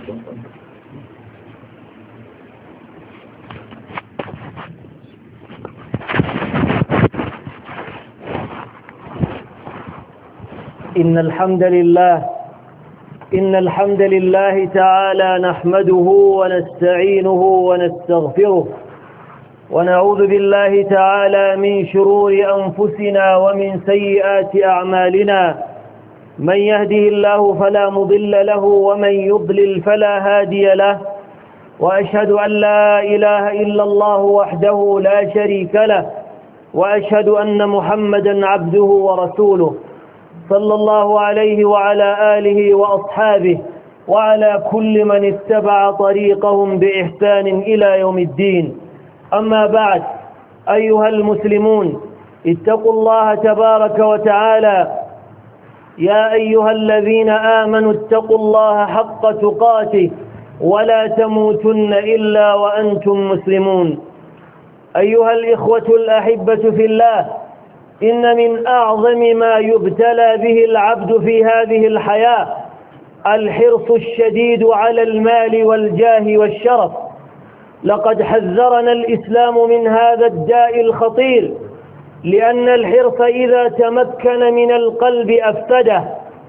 إن الحمد لله تعالى نحمده ونستعينه ونستغفره ونعوذ بالله تعالى من شرور أنفسنا ومن سيئات أعمالنا. من يهده الله فلا مضل له ومن يضلل فلا هادي له، وأشهد أن لا إله إلا الله وحده لا شريك له، وأشهد أن محمدا عبده ورسوله صلى الله عليه وعلى آله وأصحابه وعلى كل من اتبع طريقهم بإحسان إلى يوم الدين. أما بعد، أيها المسلمون، اتقوا الله تبارك وتعالى. يا أيها الذين آمنوا اتقوا الله حق تقاته ولا تموتن إلا وأنتم مسلمون. أيها الإخوة الأحبة في الله، إن من أعظم ما يبتلى به العبد في هذه الحياة الحرص الشديد على المال والجاه والشرف. لقد حذرنا الإسلام من هذا الداء الخطير، لأن الحرص إذا تمكن من القلب أفسده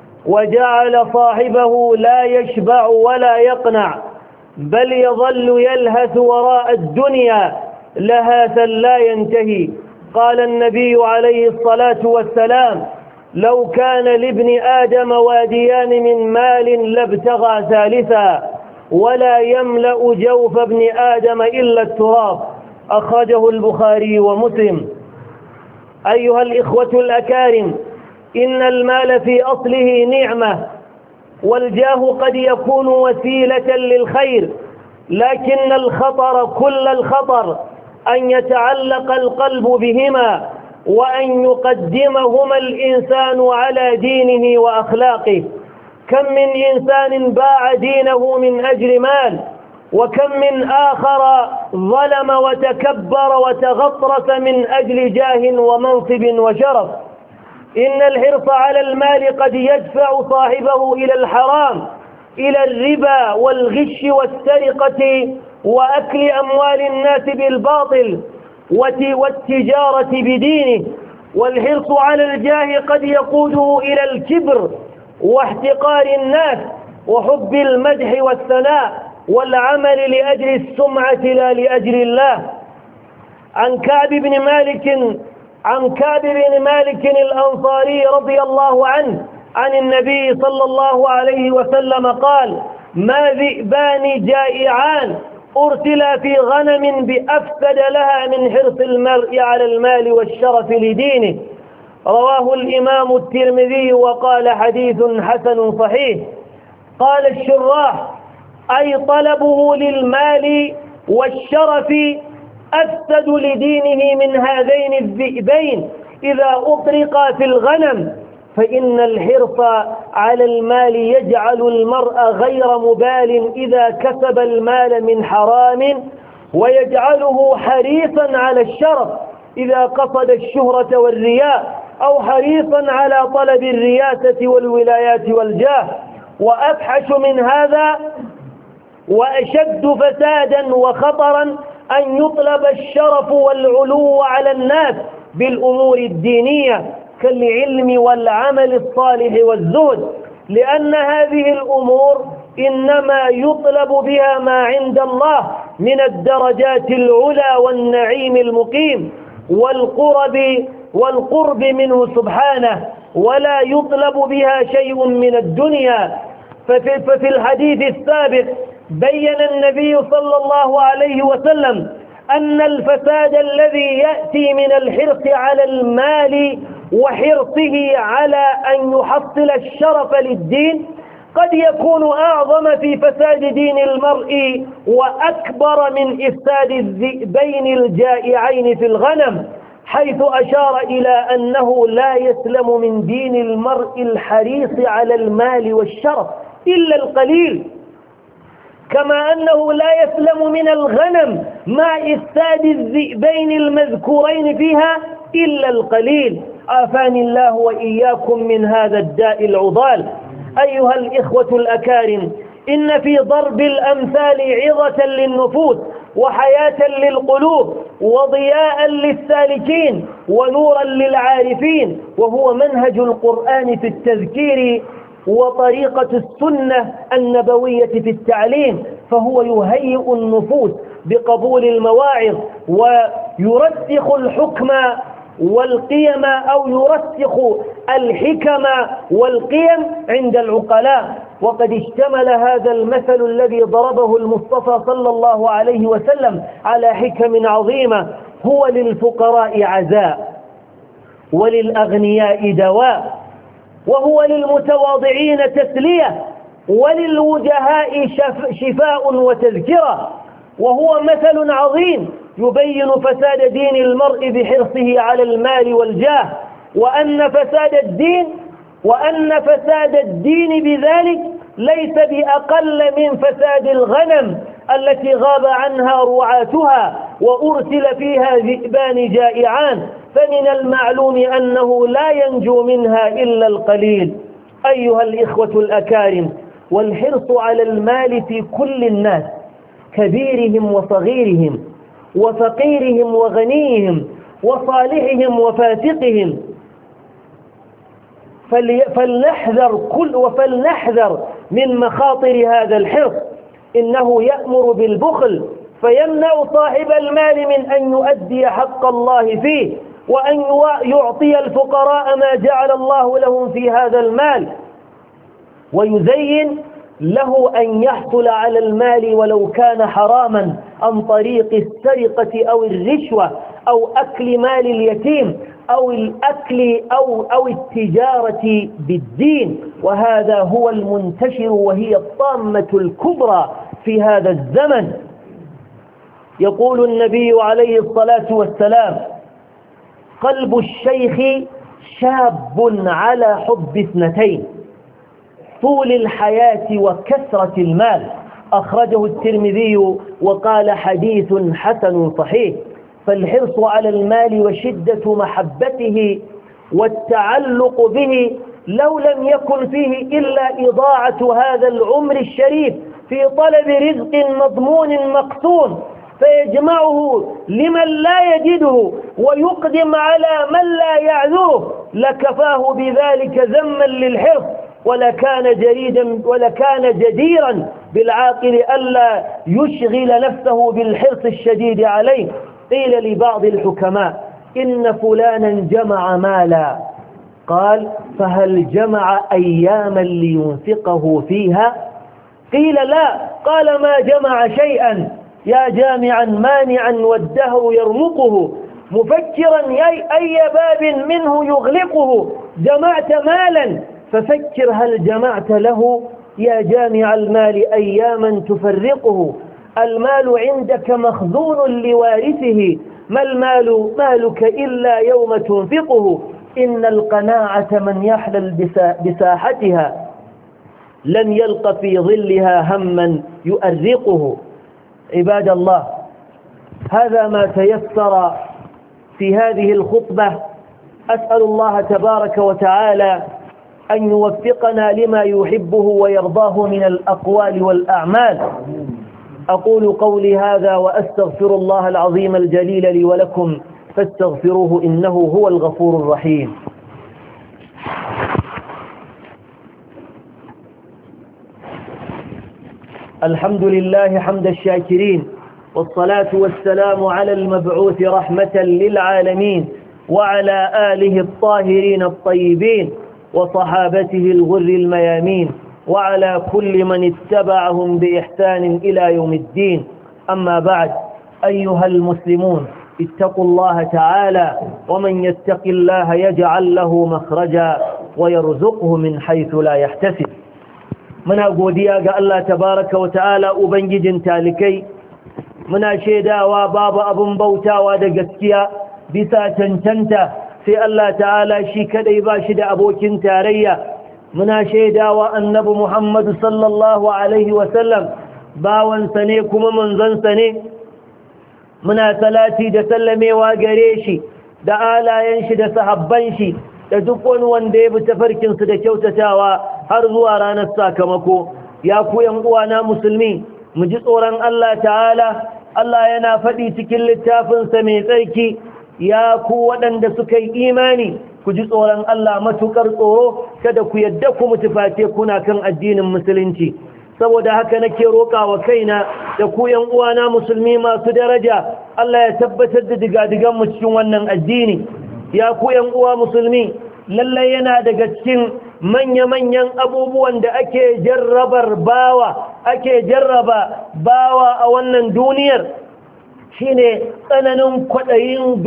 وجعل صاحبه لا يشبع ولا يقنع، بل يظل يلهث وراء الدنيا لهاثا لا ينتهي. قال النبي عليه الصلاة والسلام: لو كان لابن آدم واديان من مال لابتغى ثالثا ولا يملأ جوف ابن آدم إلا التراب. أخرجه البخاري ومسلم. أيها الإخوة الأكارم، إن المال في أصله نعمة، والجاه قد يكون وسيلة للخير، لكن الخطر كل الخطر أن يتعلق القلب بهما، وأن يقدمهما الإنسان على دينه وأخلاقه. كم من إنسان باع دينه من أجل مال، وكم من آخر ظلم وتكبر وتغطرس من أجل جاه ومنصب وشرف. إن الحرص على المال قد يدفع صاحبه إلى الحرام، إلى الربا والغش والسرقة وأكل أموال الناس بالباطل والتجارة بدينه. والحرص على الجاه قد يقوده إلى الكبر واحتقار الناس وحب المدح والثناء والعمل لأجل السمعة لا لأجل الله. عن كعب بن مالك الأنصاري رضي الله عنه عن النبي صلى الله عليه وسلم قال: ما ذئبان جائعان أرسلا في غنم بأفسد لها من حرص المرء على المال والشرف لدينه. رواه الإمام الترمذي وقال: حديث حسن صحيح. قال الشراح: أي طلبه للمال والشرف أفسد لدينه من هذين الذئبين إذا أطرقا في الغنم، فإن الحرص على المال يجعل المرء غير مبال إذا كسب المال من حرام، ويجعله حريصا على الشرف إذا قصد الشهرة والرياء، أو حريصا على طلب الرياسة والولايات والجاه. وأفحش من هذا وأشد فسادا وخطرا أن يطلب الشرف والعلو على الناس بالأمور الدينية كالعلم والعمل الصالح والزهد، لأن هذه الأمور إنما يطلب بها ما عند الله من الدرجات العلى والنعيم المقيم والقرب منه سبحانه، ولا يطلب بها شيء من الدنيا. ففي الحديث السابق بين النبي صلى الله عليه وسلم أن الفساد الذي يأتي من الحرص على المال وحرصه على أن يحصل الشرف للدين قد يكون أعظم في فساد دين المرء وأكبر من إفساد الذئبين الجائعين في الغنم، حيث أشار إلى أنه لا يسلم من دين المرء الحريص على المال والشرف إلا القليل، كما أنه لا يسلم من الغنم مع إفساد الذئبين المذكورين فيها إلا القليل. عافاني الله وإياكم من هذا الداء العضال. أيها الإخوة الأكارم، إن في ضرب الأمثال عظة للنفوس وحياة للقلوب وضياء للسالكين ونورا للعارفين، وهو منهج القرآن في التذكير وطريقة السنة النبوية في التعليم، فهو يهيئ النفوس بقبول المواعظ ويرسخ الحكم والقيم أو يرسخ الحكم والقيم عند العقلاء. وقد اشتمل هذا المثل الذي ضربه المصطفى صلى الله عليه وسلم على حكم عظيمة: هو للفقراء عزاء وللأغنياء دواء، وهو للمتواضعين تسلية وللوجهاء شفاء وتذكرة. وهو مثل عظيم يبين فساد دين المرء بحرصه على المال والجاه، وأن فساد الدين بذلك ليس بأقل من فساد الغنم التي غاب عنها رعاتها وأرسل فيها ذئبان جائعان، فمن المعلوم أنه لا ينجو منها إلا القليل. أيها الإخوة الأكارم، والحرص على المال في كل الناس، كبيرهم وصغيرهم وفقيرهم وغنيهم وصالحهم وفاسقهم، فلنحذر من مخاطر هذا الحرص. إنه يأمر بالبخل فيمنع صاحب المال من أن يؤدي حق الله فيه، وأن يعطي الفقراء ما جعل الله لهم في هذا المال، ويزين له أن يحصل على المال ولو كان حراما عن طريق السرقة أو الرشوة أو أكل مال اليتيم أو الأكل أو التجارة بالدين. وهذا هو المنتشر وهي الطامة الكبرى في هذا الزمن. يقول النبي عليه الصلاة والسلام: قلب الشيخ شاب على حب اثنتين: طول الحياة وكثرة المال. أخرجه الترمذي وقال حديث حسن صحيح. فالحرص على المال وشدة محبته والتعلق به لو لم يكن فيه إلا إضاعة هذا العمر الشريف في طلب رزق مضمون مقسوم فيجمعه لمن لا يجده ويقدم على من لا يعذره، لكفاه بذلك ذما للحرص، ولكان جديرا بالعاقل ألا يشغل نفسه بالحرص الشديد عليه. قيل لبعض الحكماء: إن فلانا جمع مالا، قال: فهل جمع أياما لينفقه فيها؟ قيل: لا، قال: ما جمع شيئا، يا جامعا مانعا والدهر يرمقه، مفكرا أي باب منه يغلقه. جمعت مالا ففكر هل جمعت له، يا جامع المال أياما تفرقه. المال عندك مخزون لوارثه، ما المال مالك إلا يوم تنفقه. إن القناعة من يحلل بساحتها لن يلق في ظلها هما يؤرقه. عباد الله، هذا ما تيسر في هذه الخطبة. أسأل الله تبارك وتعالى أن يوفقنا لما يحبه ويرضاه من الأقوال والأعمال. أقول قولي هذا وأستغفر الله العظيم الجليل لي ولكم، فاستغفروه إنه هو الغفور الرحيم. الحمد لله حمد الشاكرين، والصلاة والسلام على المبعوث رحمة للعالمين، وعلى آله الطاهرين الطيبين، وصحابته الغر الميامين، وعلى كل من اتبعهم بإحسان إلى يوم الدين. أما بعد، أيها المسلمون، اتقوا الله تعالى، ومن يتق الله يجعل له مخرجا ويرزقه من حيث لا يحتسب. muna godiya ga Allah tabaraka wa ta'ala ubangijin talikai, muna shaidawa babu abun bautawa da gaskiya bisa cancanta sai Allah ta'ala shi kadai ba shi da abokin tarayya. muna shaidawa annabi Muhammad sallallahu alaihi wa sallam bawansa ne kuma manzansa ne. muna salati da sallamewa gare shi da alayen shi da sahabban shi da duk wani wanda ya bi tafarkinsu da kyautatawa har zuwa ranar sakamako. ya ku yan uwana musulmi mu ji tsoron Allah ta'ala. Allah yana faɗi cikin littafinsa mai tsarki, ya ku waɗanda suka yi imani ku ji tsoron Allah matukar tsoro, kada ku yadda ku mutu face kuna kan addinin musulunci. Saboda haka nake roƙawa kaina da ku yan uwana musulmi masu daraja, Allah ya tabbatar da digadigan mu cikin wannan addini. Ya ku yan uwa musulmi, lallai yana daga cikin manya-manyan abubuwan da ake jarraba bawa a wannan duniyar shine tsananin kwaɗayin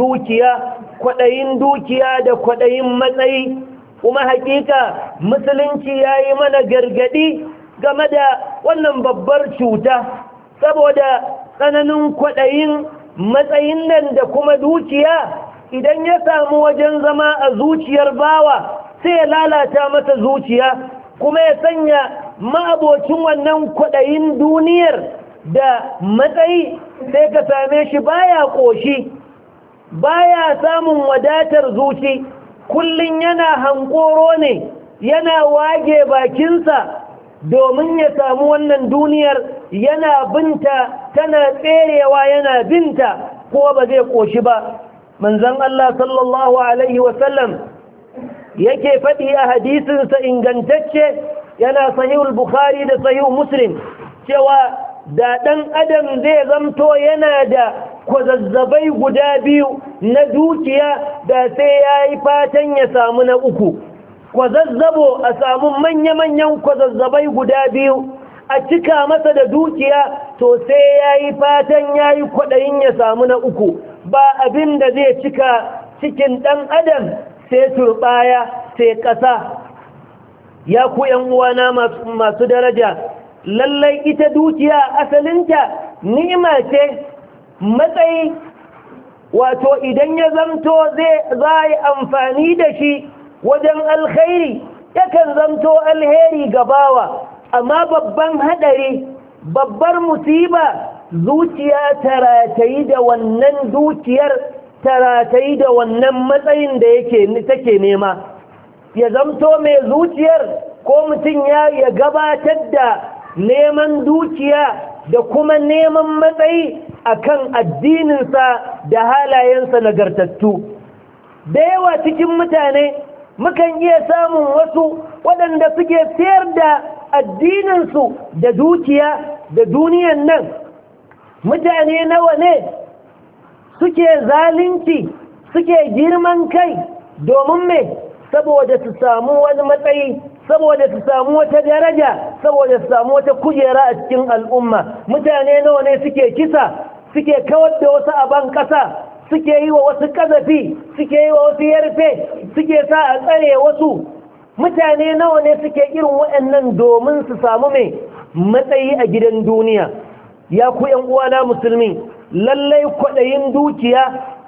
dukiya da kwaɗayin matsayi. Kuma hakika musulunci ya yi mana gargaɗi game da wannan babbar cuta, saboda tsananin kwaɗayin matsayin nan da kuma dukiya idan ya samu wajen zama a zuciyar bawa sai ya lalata masa zuciya, kuma ya sanya ma'abocin wannan kwaɗayin duniyar da matsayi sai ka same shi baya ƙoshi, baya samun wadatar zuci, kullum yana hankoro ne, yana wage bakinsa domin ya samu wannan duniyar, yana binta, tana tserewa yana binta, ko ba zai ƙoshi ba. Manzon Allah sallallahu alaihi wasallam yake faɗi a hadisinsa ingantacce, yana sahihul Bukhari da sahihul Muslim, cewa da ɗan adam zai zamto yana da kwazazzabai guda biyu na dukiya, da sai ya yi fatan ya samu na uku. Kwazazzabo, a samu manya-manyan kwazazzabai guda biyu a cika masa da dukiya, to sai ya yi fatan ya yi kwaɗayin ya samu na uku. Ba abin da zai cika cikin ɗan adam sai turɓaya, sai ƙasa. Ya ku uwana masu daraja, lallai ita dukiya asalinta ni'ima ce, matsayi wato idan ya zamto za yi amfani da shi wajen alkhairi yakan zamto alheri gabawa, amma babban haɗari, babbar musiba, zuciya ta ratayi da wannan dukiyar, ta ratayi da wannan matsayin da take nema. Ya zamto mai zuciyar ko mutum ya gabatar da neman dukiya da kuma neman matsayi akan addininsa da halayensa nagartattu. Da yawa cikin mutane mukan iya samun wasu waɗanda suke sayar da addininsu da dukiya da duniyan nan. Mutane nawa ne suke zalunci, suke girman kai domin me? Saboda su samu wani matsayi, saboda su samu wata daraja, saboda su samu wata kujera a cikin al'umma. Mutane nawa ne suke kisa, suke kawar da wasu aban ƙasa, suke yi wa wasu ƙazafi, suke yi wa wasu yarfe, suke sa a tsare wasu. Mutane nawa ne suke irin waɗannan domin su samu mai matsayi a gidan duniya. Ya ku ‘yan uwana musulmi, lallai kwaɗayin dukiya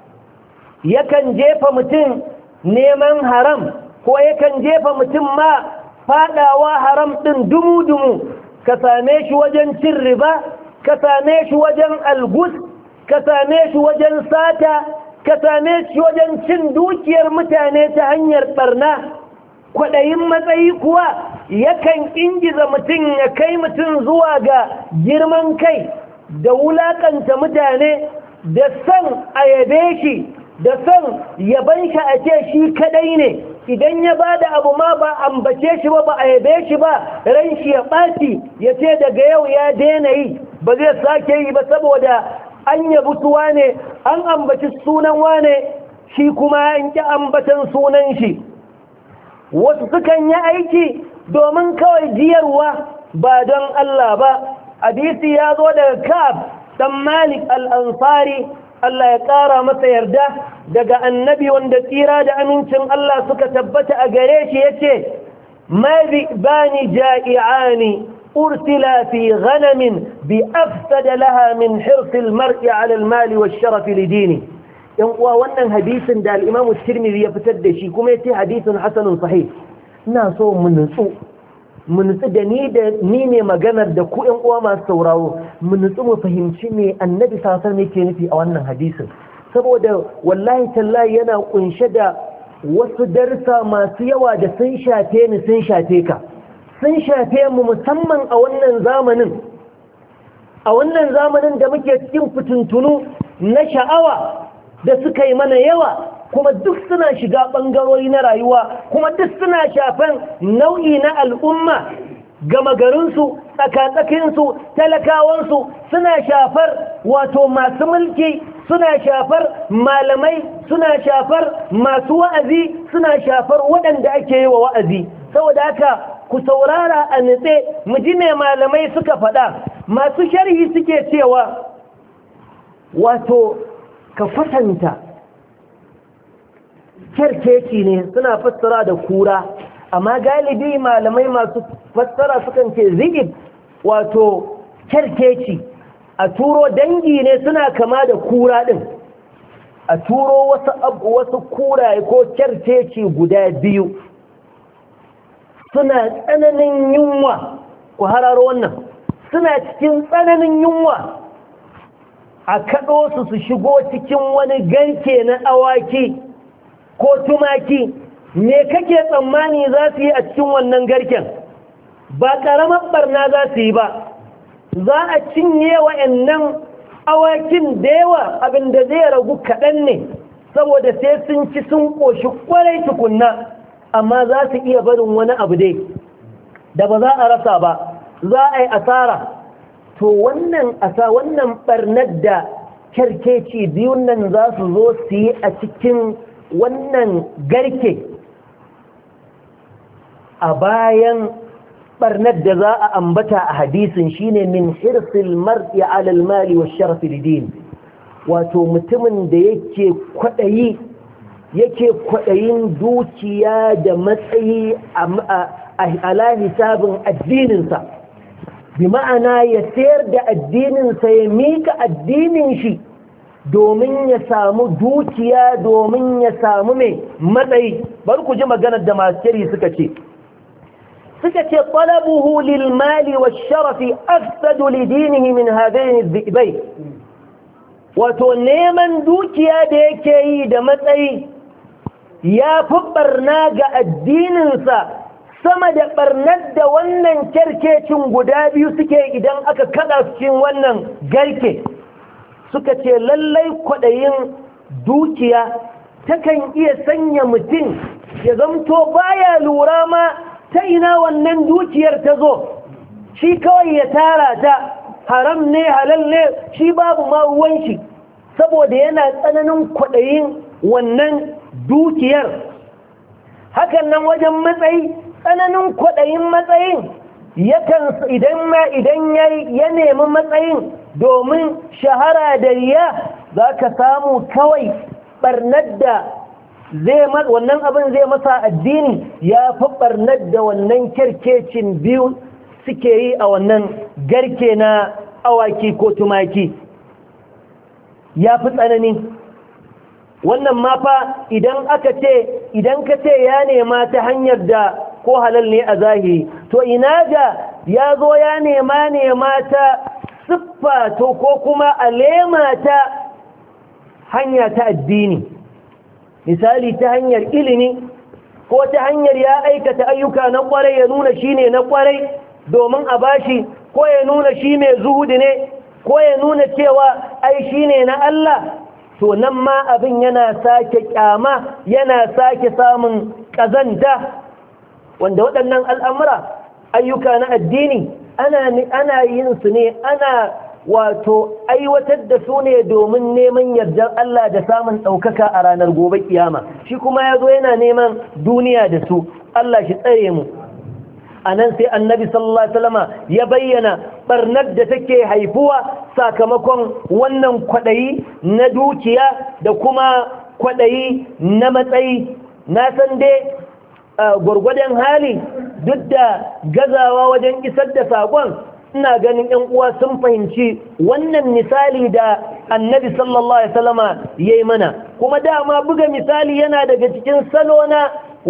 yakan jefa mutum neman haram, ko yakan jefa mutum ma faɗawa haram ɗin dumu-dumu. Ka same shi wajen cin riba, ka same shi wajen algus, ka same shi wajen sata, ka same shi wajen cin dukiyar mutane ta hanyar ɓarna. Kwaɗayin matsayi kuwa yakan ingiza mutum ya kai mutum zuwa ga girman kai da wulaƙanta mutane, da son a yabe shi, da son yaban shi a ce shi kaɗai ne. Idan ya ba da abu ma ba ambace shi ba a yabe shi ba, ran shi ya ɓaci, ya ce daga yau ya daina yi, ba zai sake yi ba, saboda an yabi su wane, an ambaci sunan wane, shi kuma an ƙi ambatan sunan shi. Wasu sukan yi aiki domin kawai jiyarwa ba don Allah ba. Hadisi ya zo daga Ka'ab dan Malik al-Ansari, Allah ya ƙara masa yarda, daga annabi wanda tsira da amincin Allah suka tabbata a gare shi yace, ma bani ja'i'ani ursila fi ghanamin bi afsada laha min hirsil mar'i 'ala al-mali wash-sharaf li dini. yan uwa wannan hadisin da al-Imam Tirmidhi ya fitar da shi kuma yace hadisin hasanun sahih. Ina so mu nutsu da ni ne maganar da ku yan uwa masu sauraro, mu nutsu mu fahimci me Annabi sallallahu alaihi wasallam yake nufi a wannan hadisin, saboda wallahi tallahi yana kunshe da wasu darsa masu yawa da sun shafe ni sun shafe ka, sun shafe mu musamman a wannan zamanin da muke cikin fitintunu na sha'awa da suka yi mana yawa, kuma duk suna shiga ɓangarori na rayuwa, kuma duk suna shafan nau'i na al'umma, gama garinsu, tsakatsakinsu, talakawansu, suna shafar wato masu mulki, suna shafar malamai, suna shafar masu wa'azi, suna shafar waɗanda ake yi wa wa'azi. Saboda haka ku saurara a nitse mu ji me malamai suka faɗa. Masu sharhi suke cewa wato ka kwatanta kerkeci ne, suna fassara da kura, amma galibi malamai masu fassara sukan ce zigib, wato kerkeci a turo dangi ne suna kama da kura din, a turo wasu kuraye ko kerkeci guda biyu suna tsananin yunwa. Ku hararo wannan, suna cikin tsananin yunwa, a kaɗo su shigo cikin wani garke na awaki ko tumaki. Me kake tsammani za su yi a cikin wannan garken? Ba ƙaramar barna za su yi ba, za a cinye wa'annan awakin da yawa, abinda zai ragu kaɗan ne, saboda sai sun ci sun ƙoshi ƙwarai tukunna, amma za su iya barin wani abu dai da ba za a rasa ba, za a yi asara. To wannan barnar da kerkeci biyun nan za su zo su yi a cikin wannan garke, a bayan barnar da za a ambata a hadisin shine min hirsil mar'i ala al-mali wa sharafi lidin, wato mutumin da yake kwaɗayin dukiya da matsayi ala hisabin addininsa, bi ma'ana ya sayar da addininsa, ya mika addinin shi domin ya samu dukiya, domin ya samu mai matsayi. Bari ku ji maganar da masu shiri suka ce talabuhu lil mali wa sharafi afsadu li dinihi min hadaini dhibai, wato neman dukiya da yake yi da matsayi ya fi barna ga addininsa sama da barnar da wannan kerkecin guda biyu suke idan aka kada su cikin wannan garke. Suka ce lallai kwaɗayin dukiya takan iya sanya mutum ya zamto baya lura ma ta ina wannan dukiyar ta zo, shi kawai ya tara ta, haram ne halal ne shi babu ma ruwan shi, saboda yana tsananin kwaɗayin wannan dukiyar. Hakan nan wajen matsayi, tsananin kwaɗayin matsayin yakan idan ya nemi matsayin domin shahara da riya, za ka samu kawai ɓarnar da wannan abin zai masa addini ya fi ɓarnar da wannan kerkecin biyu suke yi a wannan garke na awaki ko tumaki, ya fi tsanani. Wannan ma fa idan ka ce ya nema ta hanyar da ko halal ne a zahiri, to ina ga ya zo ya nema ta siffa to ko kuma alema ta hanya ta addini, misali ta hanyar ilimi ko ta hanyar ya aikata ayyuka na kwarai ya nuna shi ne na kwarai domin a bashi, ko ya nuna shi mai zuhudi ne, ko ya nuna cewa ai shi ne na Allah. To nan ma abin yana sake kyama, yana sake samun ƙazanta, wanda waɗannan al'amura ayyuka na addini ana yin su ne, ana wato aiwatar da su ne domin neman yardar Allah da samun ɗaukaka a ranar gobe kiyama. Shi kuma ya zo yana neman duniya da su. Allah shi tsare mu. A nan sai annabi sallallahu alaihi wasallama ya bayyana barnar da take haifuwa sakamakon wannan kwaɗayi na dukiya da kuma kwaɗayi na matsayi. Na san dai gwargwadon hali, duk da gazawa wajen isar da saƙon, ina ganin ‘yan uwa sun fahimci wannan misali da annabi sallallahu alaihi wasallama ya yi mana. Kuma dama buga misali yana daga cikin salo na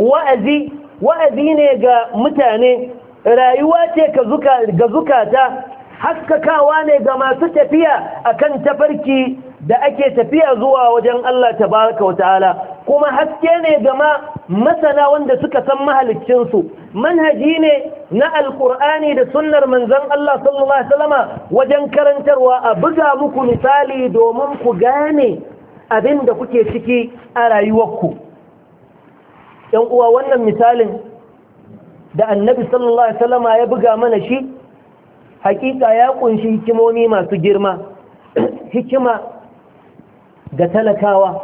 wa'azi ne ga mutane, rayuwa ce ga zukata, haskakawa ne ga masu tafiya akan tafarki da ake tafiya zuwa wajen Allah tabaraka wa ta'ala, kuma haske ne ga masana wanda suka san mahaliccinsu, manhaji ne na alkur'ani da sunnar manzon Allah sallallahu alaihi wasallama wajen karantarwa a buga muku misali domin ku gane abin da kuke ciki a rayuwarku. ‘Yan uwa, wannan misalin da annabi sallallahu alaihi wasallama ya buga mana shi hakika ya kunshi hikimomi masu girma. Hikima ga talakawa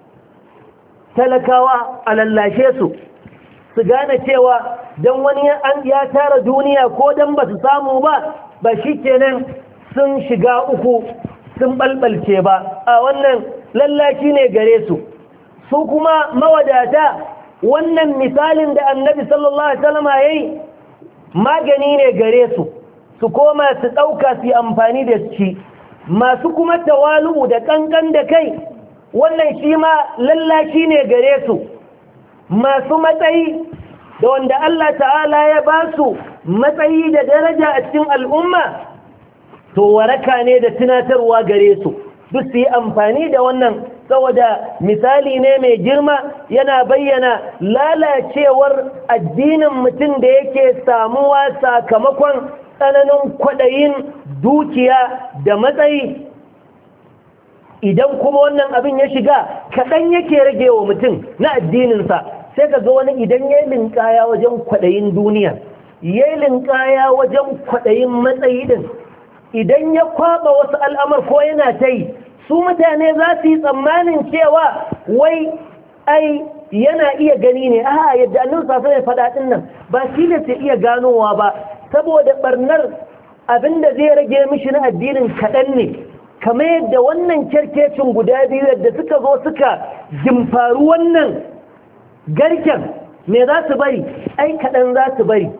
a lallashe su gane cewa don wani ya tara duniya ko don ba su samu ba shi kenan sun shiga uku sun balbalce ba. A wannan lallashi ne gare su. Su kuma mawadata, wannan misalin da annabi sallallahu alaihi wasallam yayi magani ne gare su koma su dauka su amfani da shi. Masu kuma tawalu da kankan da kai, wannan shi ma lallashi ne gare su. Masu matsayi da wanda Allah ta'ala ya ba su matsayi da daraja a cikin al'umma, to waraka ne da tunatarwa gare su duk su yi amfani da wannan, saboda misali ne mai girma yana bayyana lalacewar addinin mutum da yake samuwa sakamakon tsananin kwaɗayin dukiya da matsayi. Idan kuma wannan abin ya shiga, kaɗan yake rage wa mutum na addininsa. Sai ka ga wani idan ya yi linkaya wajen kwaɗayin duniya, ya yi linkaya wajen kwaɗayin matsayi din, idan ya kwaɓa wasu al'amar ko yana ta yi, su mutane za su yi tsammanin cewa wai ai yana iya gani ne. Yadda annabi sallallahu alaihi faɗa nan ba shi ne sai iya ganowa ba, saboda barnar abinda zai rage mishi na addinin kaɗan ne. Kamar yadda wannan kyarkecin guda biyu yadda suka zo suka jimfaru wannan garken, me za su bari? Ai kaɗan za su bari,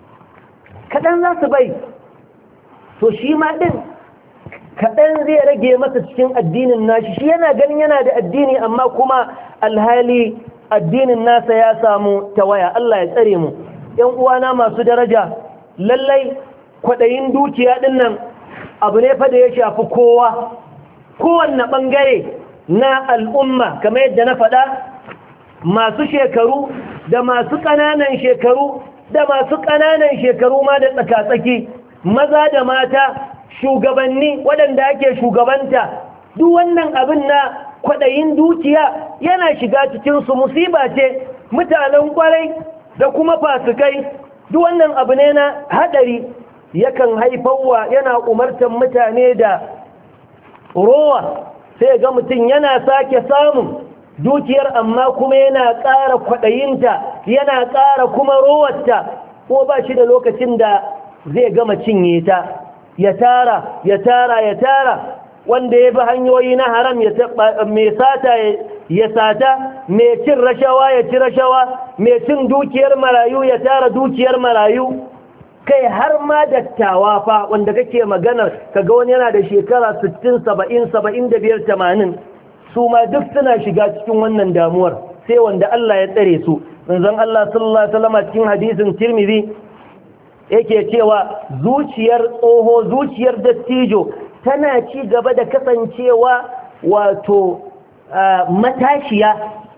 to shi ma ɗin kaɗan zai rage masa cikin addinin nashi. Shi yana ganin yana da addini, amma kuma alhali addinin nasa ya samu tawaya. Allah ya tsare mu. ‘Yan uwana masu daraja, lallai kwaɗayin dukiya ɗin nan abu ne fa da ya shafi kowanne ɓangare na al'umma. Kamar yadda na faɗa, masu shekaru da masu ƙananan shekaru da masu ƙananan shekaru ma da tsakatsaki, maza da mata, shugabanni waɗanda ake shugabanta, duk wannan abin na kwaɗayin dukiya yana shiga cikinsu. Musiba ce. Mutanen ƙwarai da kuma fasikai, duk wannan abu ne na haɗari. Yakan haifarwa, yana umartan mutane da rowa. Sai ga mutum yana sake samun dukiyar, amma kuma yana ƙara kwaɗayinta, yana ƙara kuma rowarta, ko ba shi da lokacin da zai gama cinye ta. Ya tara wanda ya bi hanyoyi na haram, mai sata ya sata, mai cin rashawa ya ci rashawa, mai cin dukiyar marayu ya tara dukiyar marayu. Kai har ma dattawa fa wanda kake maganar, kaga wani yana da shekara 60 70 75 80, su ma duk suna shiga cikin wannan damuwar, sai wanda Allah ya tsare su. Manzon Allah sallallahu alaihi wasallam cikin hadisin Tirmidhi yake cewa zuciyar tsoho, zuciyar dattijo tana ci gaba da kasancewa wato matashiya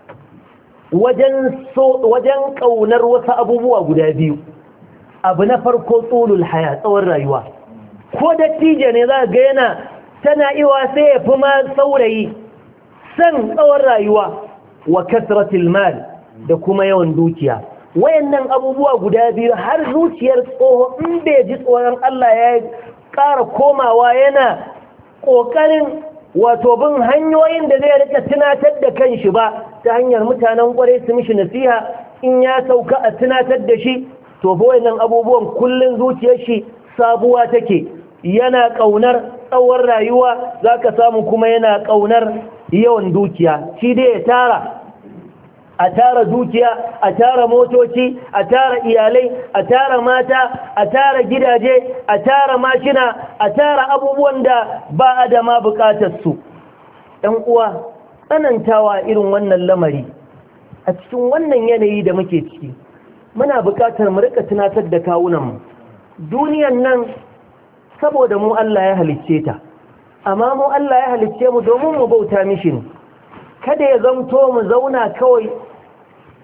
wajen kaunar wasu abubuwa guda biyu. Abu na farko, tsulul haya, tsawon rayuwa. Ko dattijo ne za ga yana tana iwa sai ya fi ma saurayi san tsawon rayuwa. Wa kasratil mal, da kuma yawan dukiya. Wayannan abubuwa guda biyu har zuciyar tsoho in bai ji tsoron Allah ya ƙara komawa yana ƙoƙarin wato bin hanyoyin da zai rika tunatar da kanshi ba, ta hanyar mutanen ƙwarai su mishi nasiha, in ya sauka a tunatar da shi, to fa wayannan abubuwan kullun zuciyar shi sabuwa take. Yana ƙaunar tsawon rayuwa, zaka samu kuma yana ƙaunar yawan dukiya. Shi dai ya tara, a tara dukiya, a tara motoci, a tara iyalai, a tara mata, a tara gidaje, a tara mashina, a tara abubuwan da ba a da ma bukatar su. ɗan uwa, tsanantawa irin wannan lamari a cikin wannan yanayi da muke ciki, muna bukatar mu rika tunatar da kawunanmu. Duniyan nan saboda mu Allah ya halicce ta, amma mu Allah ya halicce mu domin mu bauta mishi ne. Kada ya zamto mu zauna kawai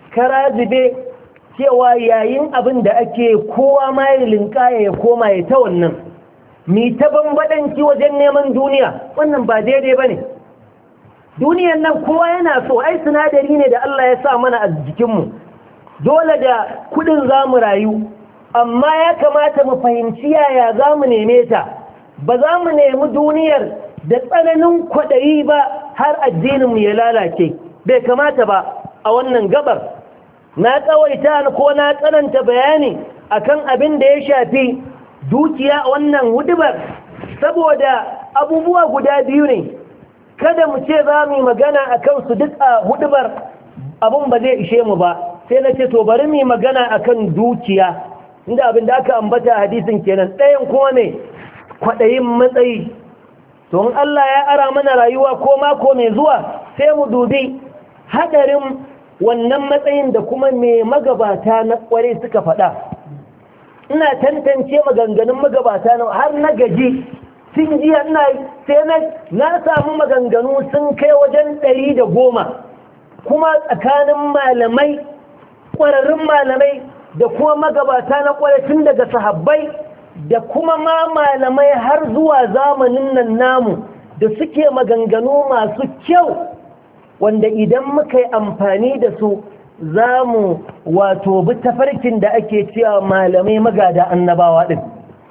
kara zube cewa yayin abin da ake kowa ma ya linkaya ya koma ya ta wannan mi ta bambadanci wajen neman duniya, wannan ba daidai ba ne. Duniyan nan kowa yana so, ai sinadari ne da Allah ya sa mana a jikinmu, dole da kudin za mu rayu, amma ya kamata mu fahimci yaya za mu neme ta. Ba za mu nemi duniyar da tsananin kwaɗayi ba har addininmu ya lalace, bai kamata ba. A wannan gabar na tsawaita ko na tsananta bayani akan abin da ya shafi dukiya a wannan hudubar saboda abubuwa guda biyu ne. Kada mu ce za mu yi magana a kansu duk a hudubar, abin ba zai ishe mu ba, sai na ce to bari mu yi magana akan dukiya, inda abin da aka ambata hadisin kenan. Ɗayan kuma ne kwaɗayin matsayi. To in Allah ya ara mana rayuwa ko mako mai zuwa sai mu dubi hadarin wannan matsayin da kuma me magabata na kware suka faɗa. Ina tantance maganganun magabata na har na gaji, sun jiya sai na samu maganganu sun kai wajen 110, kuma tsakanin malamai, ƙwararrun malamai da kuma magabata na kware tun daga sahabbai da kuma ma malamai har zuwa zamanin nan namu da suke maganganu masu kyau, wanda idan muka yi amfani da su za mu wato bi tafarkin da ake cewa malamai magada annabawa ɗin.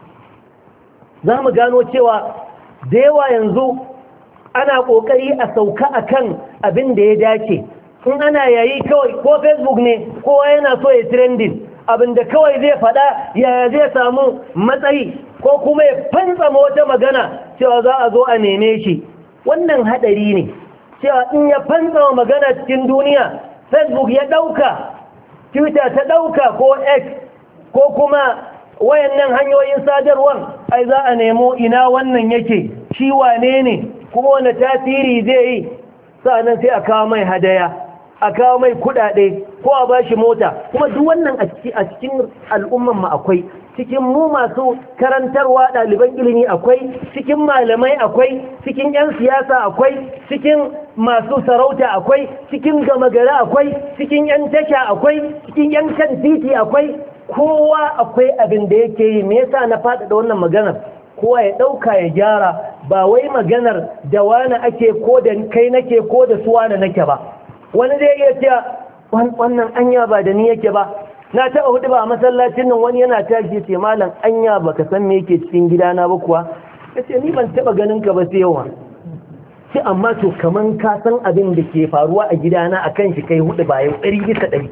Za mu gano cewa da yawa yanzu ana ƙoƙari a sauka akan abin da ya dace. In ana yayi kawai ko Facebook ne kowa yana so ya trending, abin da kawai zai faɗa yaya zai samu matsayi ko kuma ya fantsama wata magana cewa za a zo a neme shi. Wannan haɗari ne, cewa in ya fantsama magana cikin duniya, Facebook ya ɗauka, Twitter ta ɗauka ko X ko kuma wayannan hanyoyin sadarwar, ai za a nemo ina wannan yake, shi wane ne, kuma wani tasiri zai yi. Sa'annan sai a kawo mai hadaya, a kawo mai kudade ko a bashi mota. Kuma duk wannan a cikin al'umman mu akwai, cikin mu masu karantarwa ɗaliban ilimi akwai, cikin malamai akwai, cikin 'yan siyasa akwai, cikin masu sarauta akwai, cikin gama gari akwai, cikin 'yan tasha akwai, cikin 'yan kan titi akwai. Kowa akwai abin da yake yi. Me yasa na faɗaɗa wannan maganar? Kowa ya ɗauka ya gyara, ba wai maganar da wani ake ko da kai nake ko da su wani nake ba. Wani zai iya cewa wannan anya ba da ni yake ba. Na taɓa hudu ba a masallacin nan, wani yana tashi ce malam anya baka san me yake cikin gidana ba kuwa. Ya ce ni ban taɓa ganin ka ba sai yawa. Shi amma to kaman ka san abin da ke faruwa a gidana akan shi kai hudu ba yau 100%.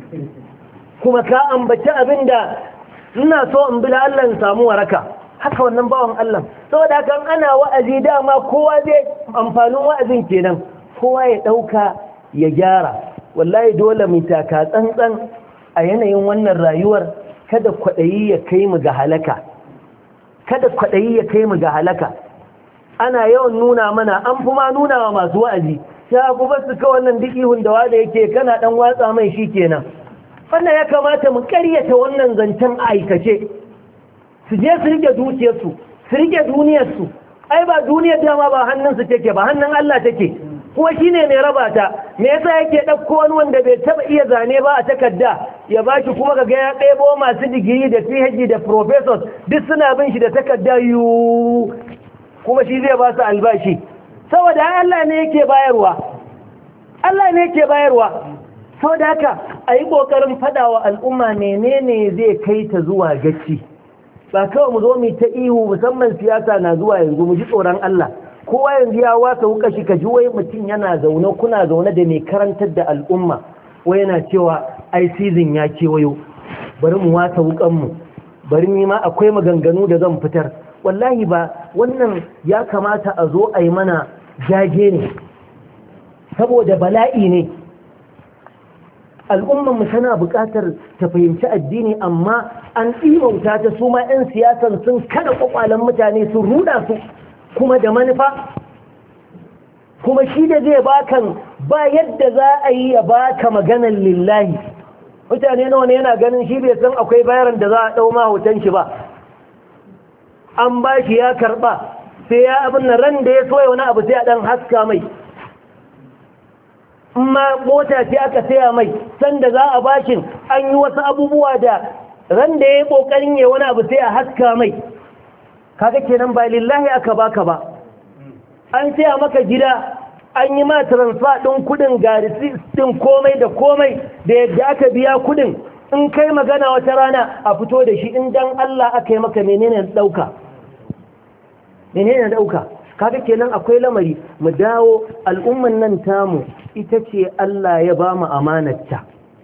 Kuma ka ambaci abin da ina so in bi Allah in samu waraka. Haka wannan bawan Allah. Saboda kan ana wa'azi dama kowa zai amfanin wa'azin kenan. Kowa ya ɗauka ya gyara. Wallahi dole mu taka tsantsan a yanayin wannan rayuwar, kada kwaɗayi ya kai mu ga halaka. Kada kwaɗayi ya kai mu ga halaka. Ana yawan nuna mana, an fi ma nuna wa masu wa'azi, ya ku basu ka wannan duk ihun da wada yake kana ɗan watsa mai shi kenan. Wannan ya kamata mu ƙaryata wannan zancen aikace. Su je su rike dukiyarsu, su rike duniyarsu. Ai ba duniyar dama ba hannunsu take ba, hannun Allah take. Kuma shi ne mai raba ta. Me yasa yake ɗauko wani wanda bai taɓa iya zane ba a takarda ya ba shi, kuma ga ya ɗebo masu digiri da PhD da professors duk suna bin shi da takarda yiwu, kuma shi zai ba su albashi. Saboda Allah ne yake bayarwa. Allah ne yake bayarwa. Saboda haka a yi ƙoƙarin faɗawa al'umma menene zai kai ta zuwa gaci. Ba kawai mu zo mu ta ihu, musamman siyasa na zuwa yanzu, mu ji tsoron Allah. Kowa yanzu ya wasa wuka shi, ka ji wai mutum yana zaune, kuna zaune da mai karantar da al'umma, wai yana cewa ai season ya kewayo, bari mu wasa wukanmu, bari ni ma akwai maganganu da zan fitar. Wallahi ba wannan ya kamata a zo a yi mana jage ne, saboda bala'i ne. Al'ummanmu tana buƙatar ta fahimci addini, amma an ɗimauta ta, su ma 'yan siyasan sun kada ƙwaƙwalen mutane, sun ruɗa su kuma da manufa. Kuma shi da zai bakan ba yadda za a yi ya baka maganar lillahi. Mutane nawa ne yana ganin shi bai san akwai bayaran da za a ɗau mahotan shi ba, an ba shi ya karɓa, sai ya abin nan ran da ya soya wani abu sai a ɗan haska mai. in ma mota ce aka saya mai sanda za a bashin an yi wasu abubuwa da ran da ya yi ƙoƙarin ya wani abu sai a haska mai. Kaga kenan ba lillahi aka baka ba. An saya maka gida an yi ma transfer ɗin kuɗin ga ɗin komai da komai da yadda aka biya kuɗin, in kai magana wata rana a fito da shi in dan Allah aka yi maka menene ɗauka. Kaga kenan akwai lamari. Mu dawo, al'umman nan tamu ita ce Allah ya ba mu amanarta.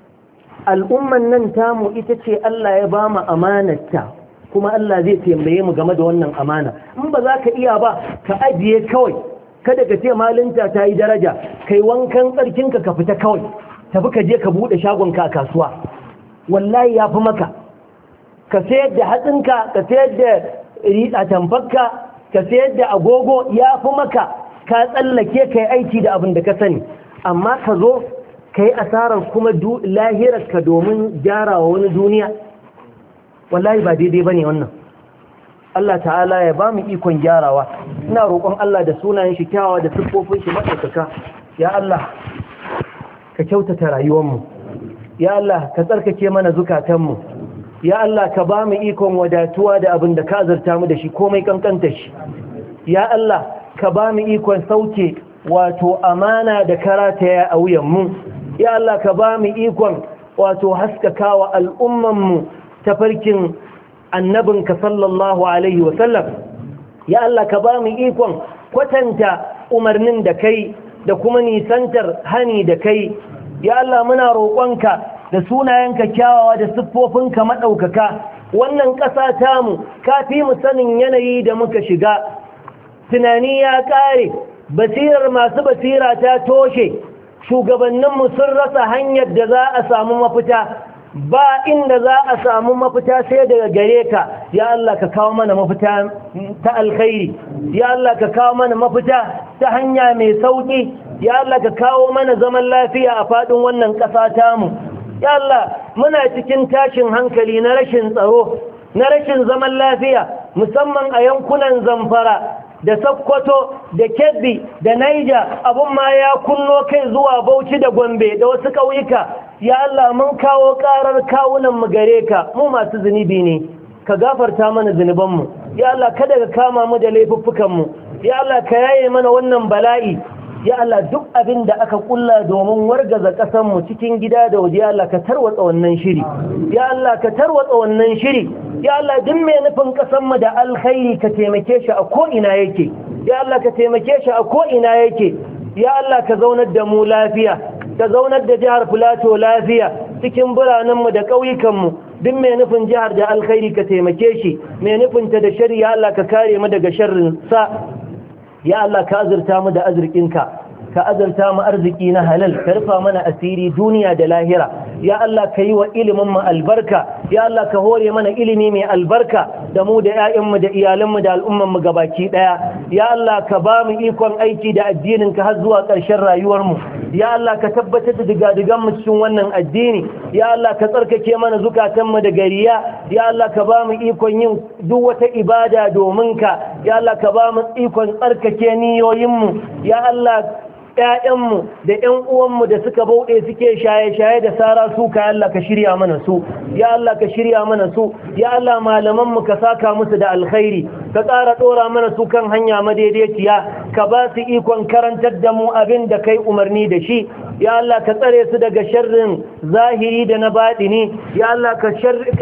Al'umman nan tamu ita ce Allah ya ba mu amanarta, kuma Allah zai tambaye mu game da wannan amana. In ba za ka iya ba ka ajiye kawai, kada ka ce malinta ta yi daraja, kai wankan tsarkinka ka fita kawai, tafi ka je ka buɗe shagonka a kasuwa, wallahi ya fi maka. Ka sayar da hatsinka, ka sayar da tamfarka, ka sayar da agogo, ya fi maka. Ka tsallake ka yi aiki da abin da ka sani, amma ka zo ka yi asarar kuma lahirarka domin gyarawa wani duniya, wallahi ba daidai ba ne wannan. Allah ta'ala ya ba mu ikon gyarawa. Ina roƙon Allah da sunayen shi kyawawa da siffofin shi maɗaukaka, ya Allah ka kyautata rayuwarmu, ya Allah ka tsarkake mana zukatanmu, ya Allah ka ba mu ikon wadatuwa da abin da ka azurta mu da shi komai kankanta shi, ya Allah ka ba mu ikon sauke wato amana da karataya a wuyanmu, ya Allah ka ba mu ikon wato haskakawa al'ummanmu tafarkin annabinka sallallahu alaihi wasallam, ya Allah ka ba mu ikon kwatanta umarnin da kai da kuma nisantar hani da kai, ya Allah muna roƙonka da sunayenka kyawawa da siffofinka maɗaukaka, wannan ƙasa tamu ka fi mu sanin yanayi da muka shiga, tunani ya ƙare, basirar masu basira ta toshe, shugabanninmu sun rasa hanyar da za a samu mafita, ba inda za a samu mafita sai daga gare ka, ya Allah ka kawo mana mafita ta alkhairi, ya Allah ka kawo mana mafita ta hanya mai sauƙi, ya Allah ka kawo mana zaman lafiya a faɗin wannan ƙasa tamu. Ya Allah muna cikin tashin hankali na rashin tsaro, na rashin zaman lafiya, musamman a yankunan Zamfara da Sokoto da Kebbi da Naija, abun ma ya kunno kai zuwa Bauchi da Gombe da wasu ƙauyuka. Ya Allah mun kawo ƙarar kawunan mu gare ka, mu masu zunubi ne, ka gafarta mana zunubanmu. Ya Allah kada ka kama mu da laifuffukanmu, ya Allah ka yaye mana wannan bala'i. Ya Allah duk abin da aka kulla domin wargaza ƙasanmu cikin gida da waje, ya Allah ka tarwatsa wannan shiri, ya Allah ka tarwatsa wannan shiri, ya Allah duk mai nufin ƙasanmu da alkhairi ka taimake shi a ko'ina yake, ya Allah ka taimake shi a ko'ina yake, ya Allah ka zaunar da mu lafiya, ka zaunar da jihar Filato lafiya cikin biranenmu da ƙauyukanmu, duk mai nufin jihar da alkhairi ka taimake shi, mai nufinta da shari ya Allah ka kare mu daga sharrin sa. Ya Allah ka azurta mu da arzikinka, ka azurta mu arziki na halal, ka rufa mana asiri duniya da lahira. Ya Allah ka yi wa ilimin mu albarka, ya Allah ka hore mana ilimi mai albarka da mu da ƴaƴanmu da iyalanmu da al'umman mu gabaki daya. Ya Allah ka ba mu ikon aiki da addinin ka har zuwa ƙarshen rayuwar mu. Ya Allah ka tabbatar da digadigan mu cikin wannan addini. Ya Allah ka tsarkake mana zukatan mu daga riya. Ya Allah ka ba mu ikon yin duk wata ibada domin ka. Ya Allah ka ba mu ikon tsarkake niyoyin mu. Ya Allah ƴaƴanmu da ƴan uwanmu da suka bauɗe suke shaye-shaye da sara su, ka Allah ka shirya mana su, ya Allah ka shirya mana su, ya Allah malamanmu ka saka musu da alkhairi, ka ƙara ɗora mana su kan hanya madaidaiciya, ka ba su ikon karantar da mu abin da kai umarni da shi. Ya Allah ka tsare su daga sharrin zahiri da na baɗini, ya Allah ka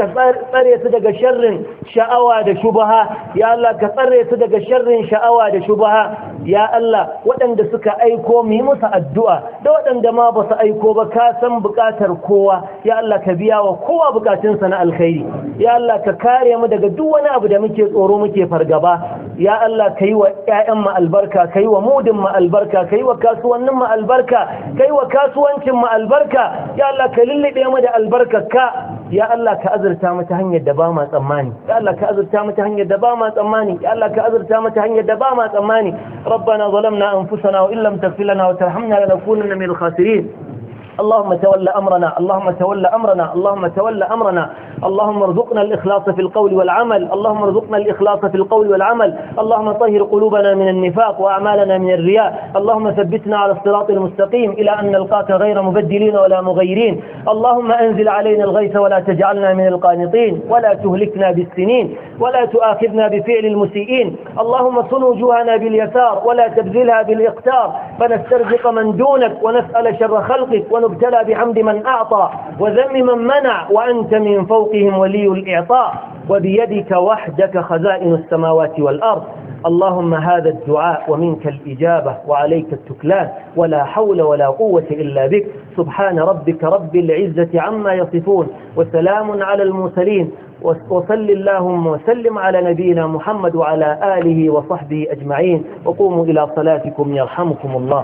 tsare su daga sharrin sha'awa da shubaha, ya Allah ka tsare su daga sharrin sha'awa da shubaha. Ya Allah waɗanda suka aiko mu yi musu addu'a, da waɗanda ma ba su aiko ba ka san buƙatar kowa, ya Allah ka biya wa kowa buƙatunsa na alkhairi. Ya Allah ka kare mu daga duk wani abu da muke tsoro muke fargaba. Ya Allah ka yi wa ƴaƴan mu albarka, ka yi wa mudin mu albarka, ka yi wa kasuwannin mu albarka, ka yi wa kasuwancin mu albarka. Ya Allah ka lullube mu da albarkarka. Ya Allah ka azurta mu ta hanyar da ba ma tsammani, ya Allah ka azurta mu ta hanyar da ba ma tsammani, ya Allah ka azurta mu ta hanyar da ba ma tsammani. ربنا ظلمنا أنفسنا وإن لم تغفر لنا وترحمنا لنكونن من الخاسرين. اللهم تول أمرنا، اللهم تول أمرنا، اللهم تول أمرنا. اللهم ارزقنا الإخلاص في القول والعمل، اللهم ارزقنا الإخلاص في القول والعمل. اللهم طهر قلوبنا من النفاق وأعمالنا من الرياء. اللهم ثبتنا على الصراط المستقيم إلى أن نلقاك غير مبدلين ولا مغيرين. اللهم أنزل علينا الغيث ولا تجعلنا من القانطين، ولا تهلكنا بالسنين، ولا تؤاخذنا بفعل المسيئين. اللهم صن وجوهنا باليسار ولا تبذلها بالإقتار، فنسترزق من دونك ونسأل شر خلقك ونبتلى بحمد من أعطى وذم من منع، وأنت من فوقهم ولي الإعطاء، وبيدك وحدك خزائن السماوات والأرض. اللهم هذا الدعاء ومنك الإجابة وعليك التكلان، ولا حول ولا قوة إلا بك. سبحان ربك رب العزة عما يصفون، وسلام على المرسلين، وصل اللهم وسلم على نبينا محمد وعلى آله وصحبه أجمعين. وقوموا إلى صلاتكم يرحمكم الله.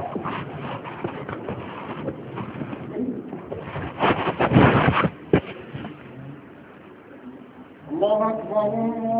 الله أكبر.